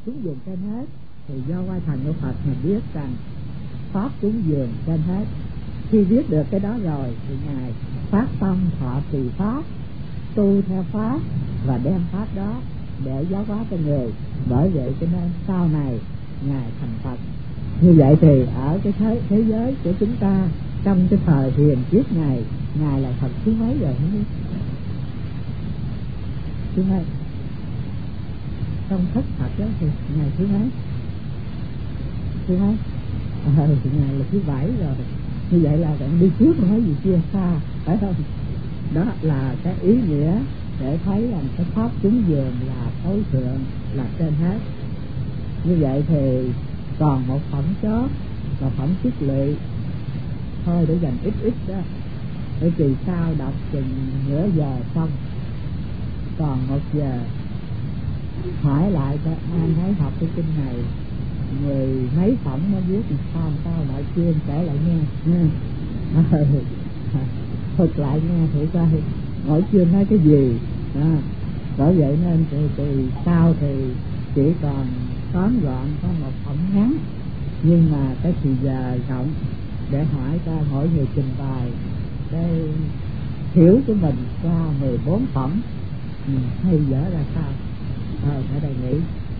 cúng dường trên hết, thì do qua thần của Phật mình biết rằng pháp cúng dường trên hết. Khi biết được cái đó rồi thì ngài phát tâm thọ trì pháp, tu theo pháp và đem pháp đó để giáo hóa cho người. Bởi vậy cho nên sau này ngài thành Phật. Như vậy thì ở cái thế giới của chúng ta trong cái thời hiền kiếp này, ngài là Phật thứ mấy rồi không biết? Thứ mấy? Trong thất Phật đó thì ngài thứ mấy? Thứ mấy? Thì ngài là thứ 7 rồi. Như vậy là bạn đi trước mà nói gì kia xa, phải không? Đó là cái ý nghĩa để thấy rằng cái pháp cúng dường là tối thượng, là trên hết. Như vậy thì còn một phẩm chót là phẩm chức lỵ thôi, để dành ít đó, để kỳ sau đọc chừng nửa giờ xong, còn 1 giờ hỏi lại cho ai thấy học cái kinh này 10 mấy phẩm nó viết sao lại chuyên kể lại nghe nha. Thực lại nghe thử coi mỗi chuyên nói cái gì đó. Bởi vậy nên từ sau thì chỉ còn tóm gọn có một phẩm ngắn, nhưng mà cái thì giờ rộng để hỏi cho mỗi người trình bày cái hiểu của mình qua 14 phẩm hay dở ra sao. Ở đây nghĩ